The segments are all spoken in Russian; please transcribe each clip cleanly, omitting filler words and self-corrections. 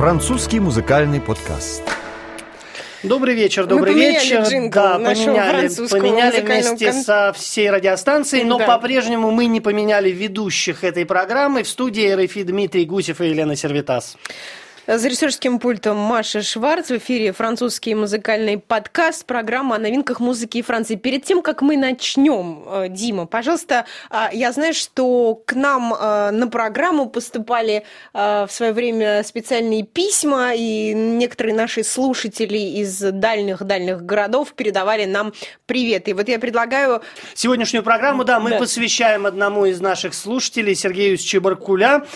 Французский музыкальный подкаст. Добрый вечер, добрый вечер. Джингл поменяли вместе со всей радиостанцией, но по-прежнему мы не поменяли ведущих этой программы. В студии РФИ Дмитрий Гусев и Елена Сервитас. За режиссерским пультом Маша Шварц. В эфире французский музыкальный подкаст, программа о новинках музыки Франции. Перед тем, как мы начнем, Дима, пожалуйста, я знаю, что к нам на программу поступали в свое время специальные письма, и некоторые наши слушатели из дальних городов передавали нам привет. И вот я предлагаю... Сегодняшнюю программу, мы посвящаем одному из наших слушателей, Сергею Счебаркуля.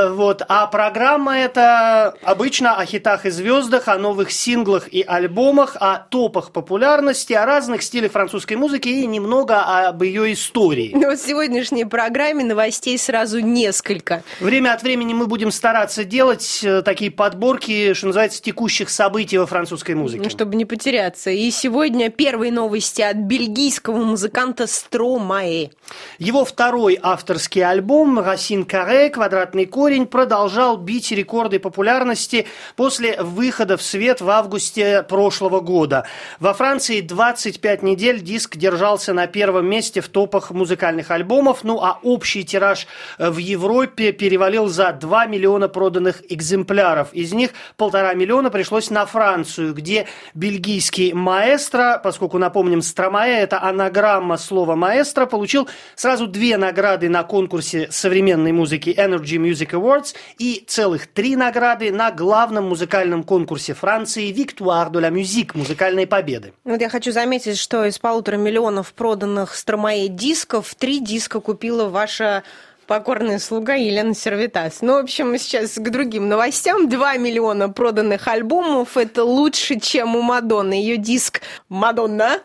А программа эта... Обычно о хитах и звездах, о новых синглах и альбомах, о топах популярности, о разных стилях французской музыки и немного об ее истории. Но в сегодняшней программе новостей сразу несколько. Время от времени мы будем стараться делать такие подборки, что называется, текущих событий во французской музыке. Чтобы не потеряться. И сегодня первые новости от бельгийского музыканта Стромае. Его второй авторский альбом «Racine Carrée» «Квадратный корень» продолжал бить рекорды популярности после выхода в свет в августе прошлого года. Во Франции 25 недель диск держался на первом месте в топах музыкальных альбомов, а общий тираж в Европе перевалил за 2 миллиона проданных экземпляров. Из них 1,5 миллиона пришлось на Францию, где бельгийский маэстро, поскольку, напомним, Стромае – это анаграмма слова маэстро, получил сразу 2 награды на конкурсе современной музыки Energy Music Awards и целых 3 награды на главном музыкальном конкурсе Франции Victoire de la Musique, музыкальные победы. Я хочу заметить, что из 1,5 миллиона проданных Стромае дисков 3 диска купила ваша покорная слуга Елена Сервитас. В общем, сейчас к другим новостям. 2 миллиона проданных альбомов. Это лучше, чем у Мадонны. Ее диск «Мадонна»,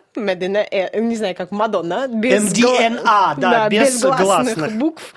не знаю, как Мадонна, без гласных букв,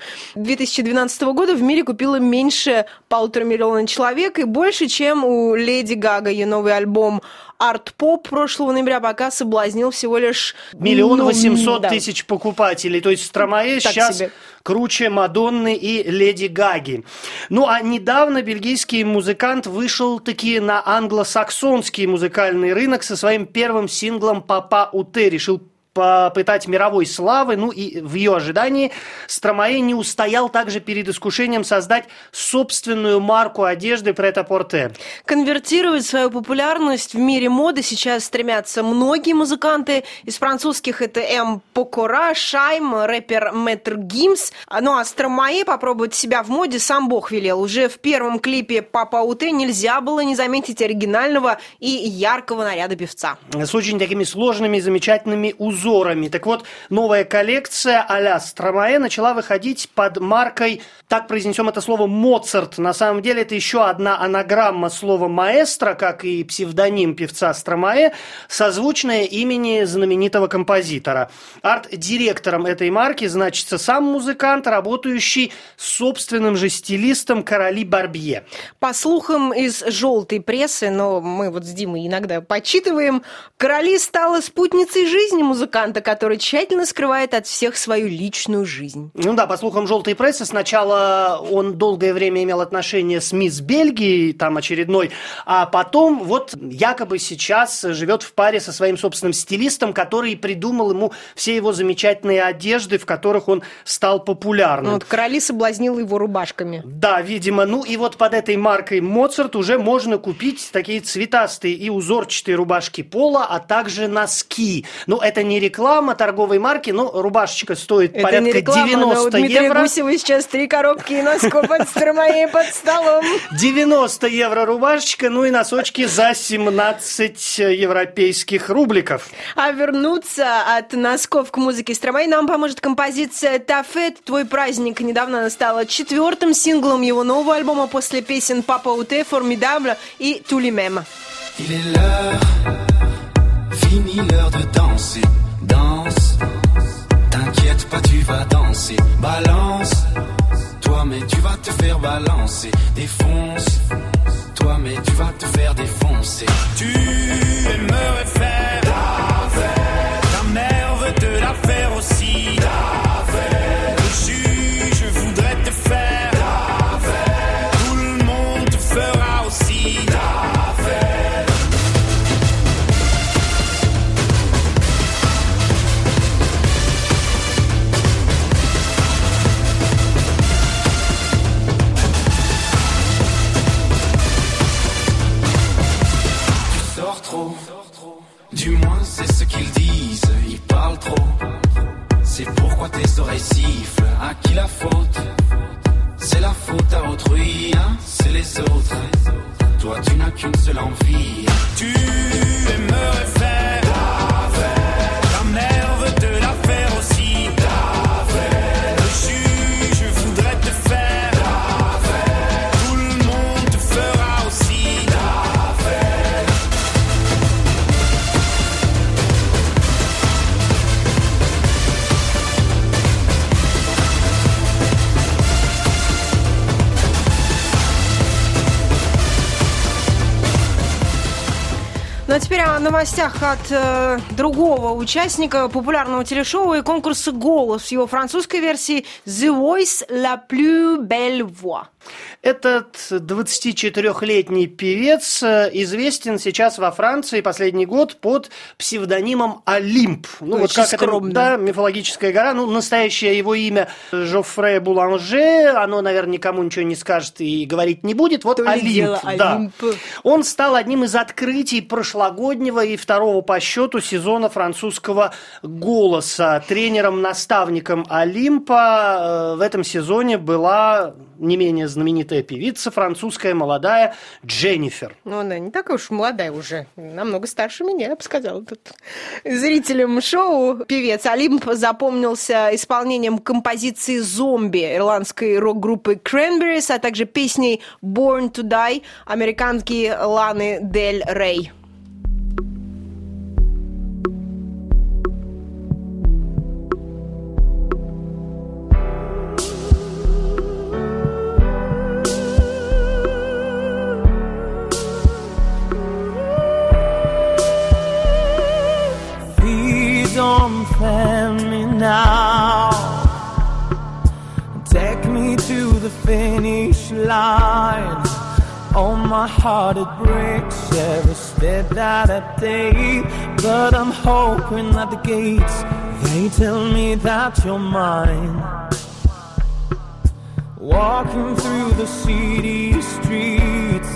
2012 года в мире купила меньше 1,5 миллиона человек и больше, чем у Леди Гага. Ее новый альбом «Арт-поп» прошлого ноября пока соблазнил всего лишь 1 800 000 покупателей. То есть Стромае сейчас круче Мадонны и Леди Гаги. А недавно бельгийский музыкант вышел таки на англосаксонский музыкальный рынок со своим первым синглом «Папа Уте». Решил попытать мировой славы, и в ее ожидании Стромае не устоял также перед искушением создать собственную марку одежды прет-а-порте. Конвертировать свою популярность в мире моды сейчас стремятся многие музыканты. Из французских это М. Покора, Шайм, рэпер Мэтр Гимс. А Стромае попробовать себя в моде сам Бог велел. Уже в первом клипе «Папа Уте» нельзя было не заметить оригинального и яркого наряда певца. С очень такими сложными и замечательными узорами. Так вот, новая коллекция а-ля Стромае начала выходить под маркой, так произнесем это слово, Моцарт. На самом деле это еще одна анаграмма слова маэстро, как и псевдоним певца Стромае, созвучная имени знаменитого композитора. Арт-директором этой марки значится сам музыкант, работающий с собственным же стилистом Короли Барбье. По слухам из желтой прессы, но мы с Димой иногда подсчитываем, Короли стала спутницей жизни музыканта, который тщательно скрывает от всех свою личную жизнь. По слухам желтой прессы, сначала он долгое время имел отношения с мисс Бельгии, там очередной, а потом якобы сейчас живет в паре со своим собственным стилистом, который придумал ему все его замечательные одежды, в которых он стал популярным. Короли соблазнила его рубашками. Да, видимо. И под этой маркой Моцарт уже можно купить такие цветастые и узорчатые рубашки пола, а также носки. Это не реклама торговой марки, рубашечка стоит это порядка реклама, 90 евро. Дмитрия Гусева сейчас 3 коробки носков от Стромае под столом. 90 евро рубашечка, и носочки за 17 европейских рубликов. А вернуться от носков к музыке Стромае нам поможет композиция «Ta fête», «Твой праздник». Недавно она стала 4-м синглом его нового альбома после песен «Papa Outé», «Formidable» и «Tous les mêmes». Il est l'heure, fini l'heure de danser, danse. T'inquiète pas, tu vas danser, balance. Toi, mais tu vas te faire balancer, défonce. Toi, mais tu vas te faire défoncer. Tu aimerais faire la fête, ta mère veut te la faire aussi. La fête, le juge voudrait te faire la fête, tout le monde te fera aussi. pourquoi tes oreilles sifflent? À qui la faute? C'est la faute à autrui, hein? C'est les autres. Toi tu n'as qu'une seule envie. Tu aimerais faire la fête. Ta mère veut te la faire aussi. La fête. Le juge voudrait te faire la fête. Tout le monde te fera aussi la fête. Ну а теперь о новостях от другого участника популярного телешоу и конкурса «Голос» в его французской версии «The Voice La Plus Belle Voix». Этот 24-летний певец известен сейчас во Франции последний год под псевдонимом Олимп. Ну, вот как скромно. Это, да, мифологическая гора. Ну, настоящее его имя Жофре Буланже. Оно, наверное, никому ничего не скажет и говорить не будет. Вот Олимп. Да. Он стал одним из открытий прошлогоднего и второго по счету сезона французского «Голоса». Тренером-наставником Олимпа в этом сезоне была не менее знаменитая певица французская, молодая Дженнифер. Ну, она не такая уж молодая уже, намного старше меня, я бы сказала. Тут зрителям шоу певец Олимп запомнился исполнением композиции «Зомби» ирландской рок-группы Cranberries, а также песней «Born to Die» американки Ланы Дель Рей. Don't fail me now. Take me to the finish line. Oh, my heart it breaks every step that I take, but I'm hoping at the gates they tell me that you're mine. Walking through the city streets,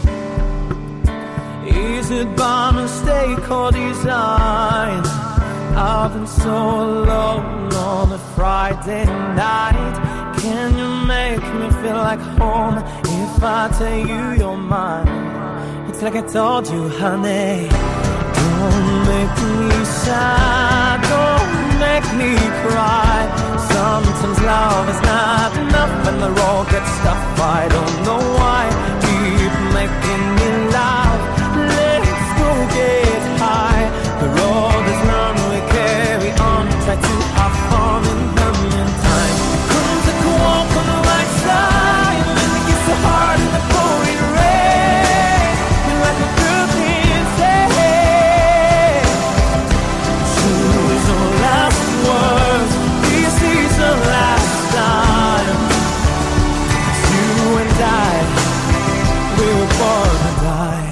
is it by mistake or design? I've been so alone on a Friday night. Can you make me feel like home if I tell you you're mine? It's like I told you, honey. Don't make me sad, don't make me cry. Sometimes love is not enough and the road gets tough. I don't know why. Keep making me laugh. Let's go get high. The road is long, we carry on. Try to have fun in the meantime. Come take a walk on the right side. When it gets so hard in the pouring rain, you're like a good thing say. Choose your last words. This is the last time. You and I, we were born to die.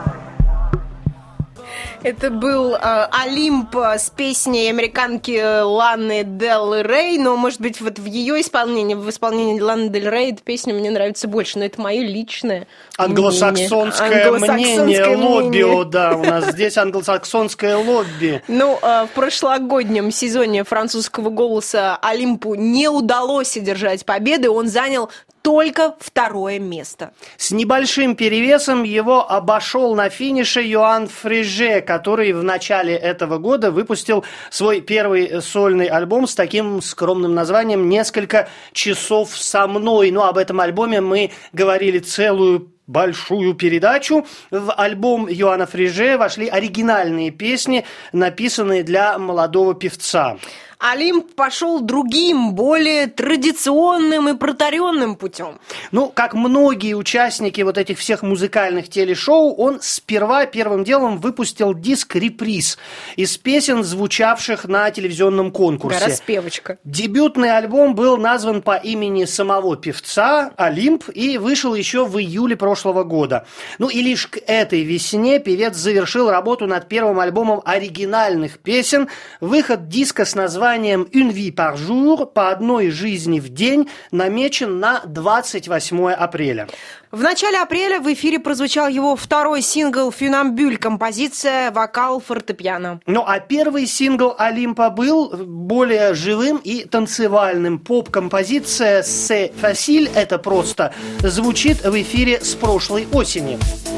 Это был Олимп с песней американки Ланы Дель Рей, но, может быть, вот в ее исполнении, в исполнении Ланы Дель Рей, эта песня мне нравится больше, но это мое личное англосаксонское мнение, лобби, да, у нас здесь англосаксонское лобби. Ну, в прошлогоднем сезоне французского «Голоса» Олимпу не удалось одержать победы, он занял только 2-е место. С небольшим перевесом его обошел на финише Йоан Фриже, который в начале этого года выпустил свой первый сольный альбом с таким скромным названием «Несколько часов со мной». Ну, об этом альбоме мы говорили целую большую передачу. В альбом Йоана Фриже вошли оригинальные песни, написанные для молодого певца. Олимп пошел другим, более традиционным и протаренным путем. Ну, как многие участники вот этих всех музыкальных телешоу, он сперва первым делом выпустил диск-реприз из песен, звучавших на телевизионном конкурсе. Распевочка. Дебютный альбом был назван по имени самого певца Олимп и вышел еще в июле прошлого года. Ну и лишь к этой весне певец завершил работу над первым альбомом оригинальных песен, выход диска с названием названием «Une vie par jour», по одной жизни в день, намечен на 28 апреля. В начале апреля в эфире прозвучал его второй сингл «Фюнамбюль», композиция «Вокал фортепиано». Ну а первый сингл Олимпа был более живым и танцевальным. Поп-композиция «C'est facile» — это просто, звучит в эфире с прошлой осени.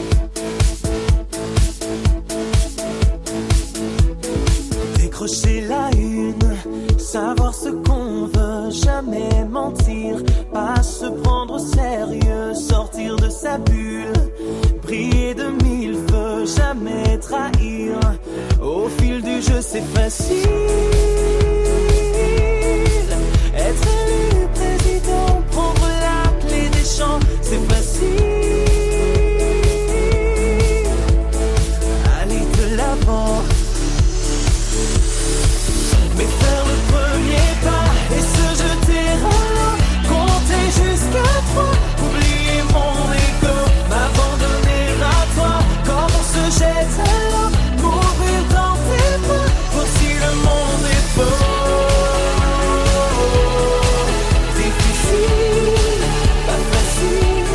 Décrocher la une, savoir ce qu'on veut, jamais mentir, pas se prendre au sérieux, sortir de sa bulle, briller de mille feux, jamais trahir. Au fil du jeu, c'est facile. Être élu président, prendre la clé des champs, c'est facile. Aller de l'avant. Mais faire le premier pas et se jeter à l'eau, compter jusqu'à 3, oublier mon ego, m'abandonner à toi, comme on se jette à l'eau, mourir dans tes bras, voir si le monde est beau. Difficile, pas facile,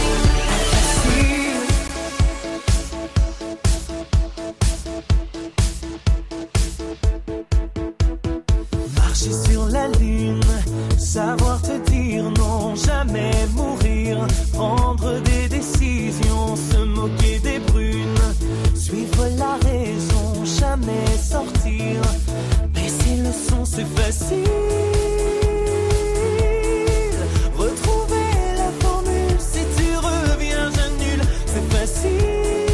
marcher sur la lune, savoir te dire non, jamais mourir, prendre des décisions, se moquer des brunes, suivre la raison, jamais sortir, baisser le son, c'est facile, retrouver la formule, si tu reviens j'annule, c'est facile.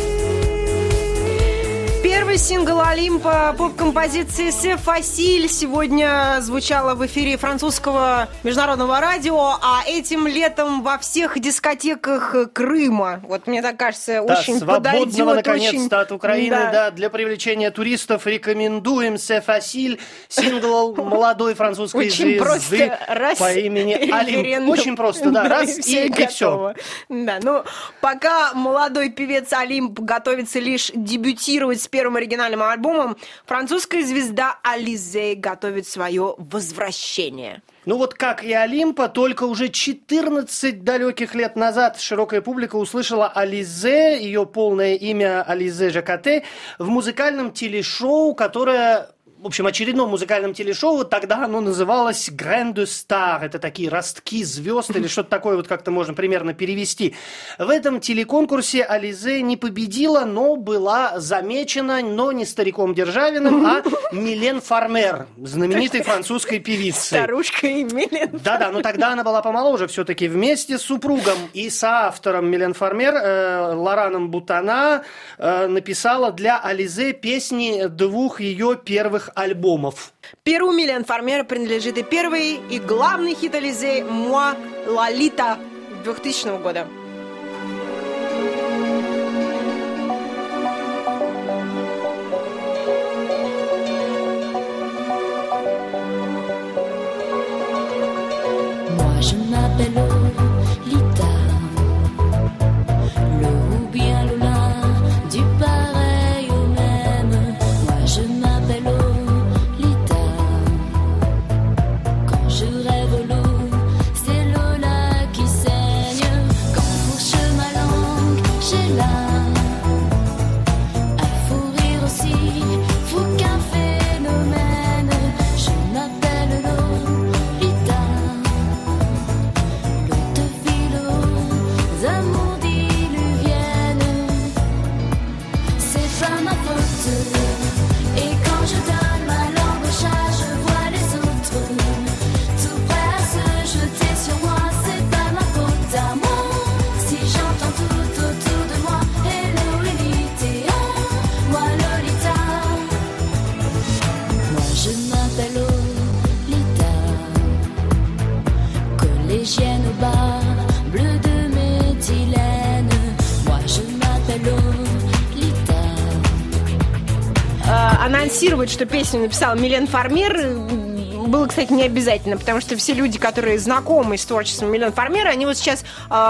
Первый сингл Олимпа поп-композиции «C'est facile» сегодня звучала в эфире французского международного радио, а этим летом во всех дискотеках Крыма. Вот мне так кажется, Да, очень свободного подойдет. наконец-то от Украины, Да. да, для привлечения туристов рекомендуем «C'est facile», сингл молодой французской Очень звезды просто раз по имени Олимп. референдум. Очень просто, да, раз все и все. готово. Да, ну, пока молодой певец Олимп готовится лишь дебютировать с первым оригинальным альбомом, французская звезда Ализе готовит свое возвращение. Ну вот как и Олимпа, только уже 14 далеких лет назад широкая публика услышала Ализе, ее полное имя Ализе Жакате, в музыкальном телешоу, которое... В общем, очередном музыкальном телешоу, тогда оно называлось «Grain de Star». Это такие ростки звезд или что-то такое, вот как-то можно примерно перевести. В этом телеконкурсе Ализе не победила, но была замечена, но не стариком Державиным, а Милен Фармер, знаменитой французской певицей. Старушка и Милен. Да-да, но тогда она была помоложе все-таки. Вместе с супругом и соавтором Милен Фармер, Лораном Бутана, написала для Ализе песни двух ее первых альбомов. Перу Милен Фармер принадлежит и первый, и главный хит Ализе «Moi, Lolita» 2000 года. Moi je m'appelle Lolita, le ou bien Lola, du pareil au même. Moi je m'appelle Lolita, quand je rêve l'eau, c'est Lola qui saigne. Quand fourche ma langue, j'ai là un fou rire aussi, fou qu'un phénomène. Je m'appelle Lolita, amours diluviennes, c'est pas ma faute. Et quand je donne ma langue au chat, je vois les autres tout prêts à se jeter sur moi. C'est pas ma faute à moi si j'entends tout autour de moi hello Lolita, moi Lolita. Moi je m'appelle Lolita, collégienne au bar, bleu de méthylène. Moi je m'appelle Lolita. Анонсировать, что песню написала Милен Фармер, было, кстати, не обязательно, потому что все люди, которые знакомы с творчеством Милен Фармер, они вот сейчас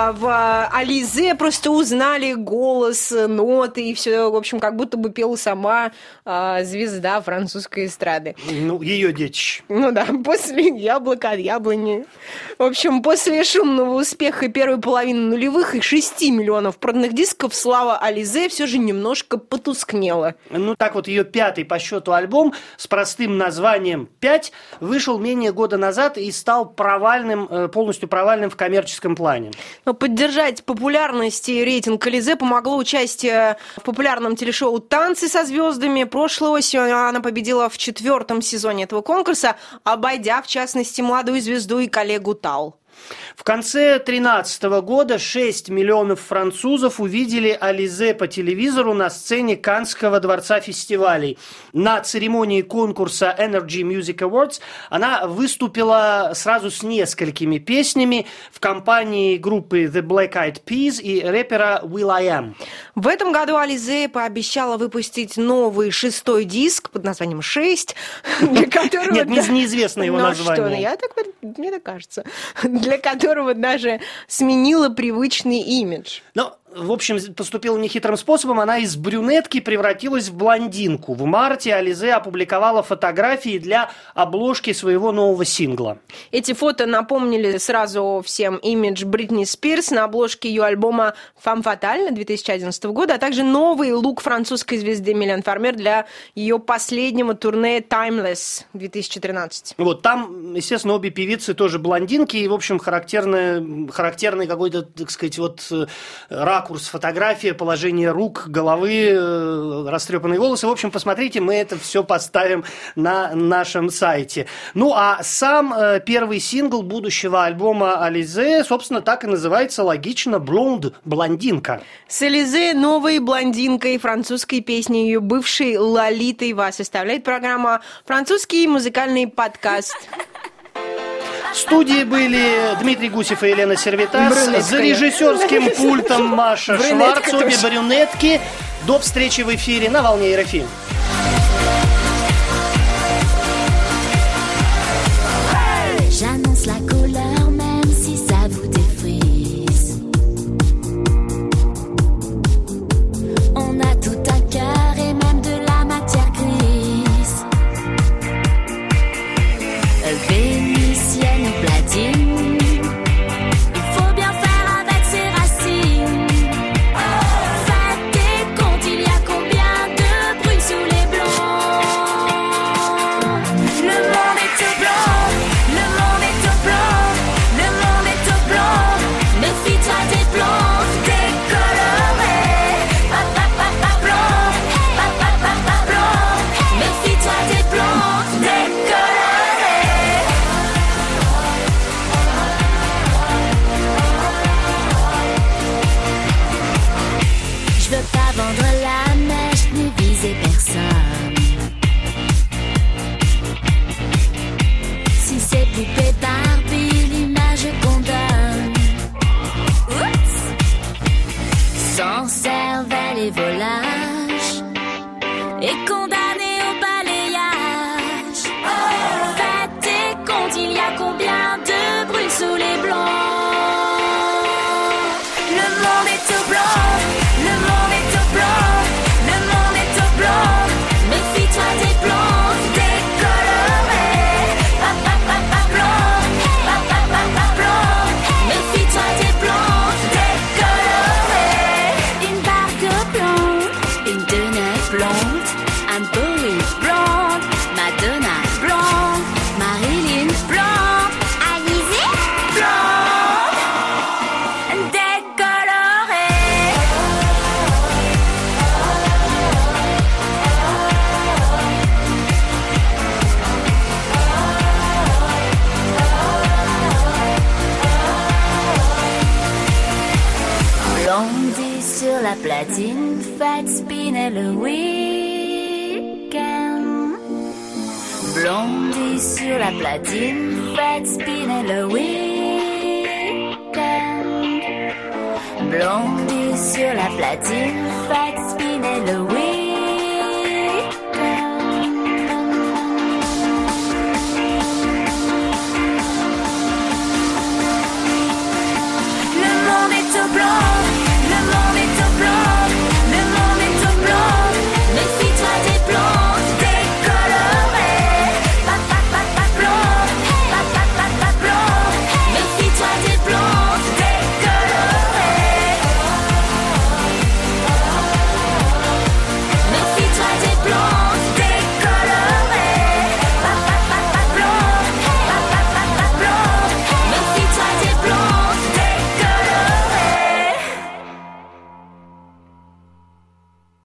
в Ализе просто узнали голос, ноты и все, в общем, как будто бы пела сама звезда французской эстрады. Ну, ее детище. Ну да, после «Яблока от яблони». В общем, после шумного успеха первой половины нулевых и 6 миллионов проданных дисков слава Ализе все же немножко потускнела. Ну, так вот, ее 5-й по счету альбом с простым названием «5» вышел менее года назад и стал провальным, полностью провальным в коммерческом плане. Но поддержать популярность и рейтинг Ализе помогло участие в популярном телешоу «Танцы со звездами». Прошлой осенью она победила в 4-м сезоне этого конкурса, обойдя, в частности, молодую звезду и коллегу Тал. В конце 2013 года 6 миллионов французов увидели Ализе по телевизору на сцене Каннского дворца фестивалей. На церемонии конкурса Energy Music Awards она выступила сразу с несколькими песнями в компании группы The Black Eyed Peas и рэпера will.i.am. В этом году Ализе пообещала выпустить новый 6-й диск под названием «6», для которого... Нет, неизвестно его название. Мне так кажется. Для которого даже сменила привычный имидж. Ну, в общем, поступила нехитрым способом. Она из брюнетки превратилась в блондинку. В марте Ализе опубликовала фотографии для обложки своего нового сингла. Эти фото напомнили сразу всем имидж Бритни Спирс на обложке ее альбома «Femme Fatale» 2011 года, а также новый лук французской звезды Милен Фармер для ее последнего турне «Timeless» 2013. Вот, там, естественно, обе певицы тоже блондинки, и, в общем, характерный какой-то, так сказать, вот ракурс, фотография, положение рук, головы, растрепанные волосы. В общем, посмотрите, мы это все поставим на нашем сайте. Ну, а сам первый сингл будущего альбома Ализе, собственно, так и называется логично «Blonde», блондинка. С Ализе новой блондинкой французской песни ее бывшей Лолитой вас составляет программа «Французский музыкальный подкаст». В студии были Дмитрий Гусев и Елена Сервитас. За режиссерским пультом Маша Шварц, обе брюнетки. До встречи в эфире на волне РФИ. J'annonce la couleur même si ça vous défrise. On a tout un cœur et même de la matière grise. Vénitienne ou platine, il faut bien faire avec ses racines. Faites des comptes, il y a combien de brunes sous les blancs. Le monde est au blanc, le monde est au blanc, le monde est au blanc. Méfie-toi des blancs décolorés. Blanc, blanc. Méfie-toi des blancs décolorés. Je veux pas vendre la mèche ni viser personne. Si c'est poupée Barbie, l'image qu'on donne. Oups. Sans cervelle et volage, et condamné au balayage. Faites tes comptes, il y a combien de brunes sous les blancs. Le monde est au blanc, le monde est au blanc, le monde est au blanc. Méfie-toi des blancs décolorés. Blanc, méfie-toi des blancs décolorés. Une barque blonde, une denette blonde, un Bowie blonde, Madonna blonde, Marilyn blonde, Alizé blonde, décolorée. Blondie sur la platine, faites spinner le week-end. Blondie sur la platine, faites spinner le week-end. Blondie sur la platine, faites spinner le week-end.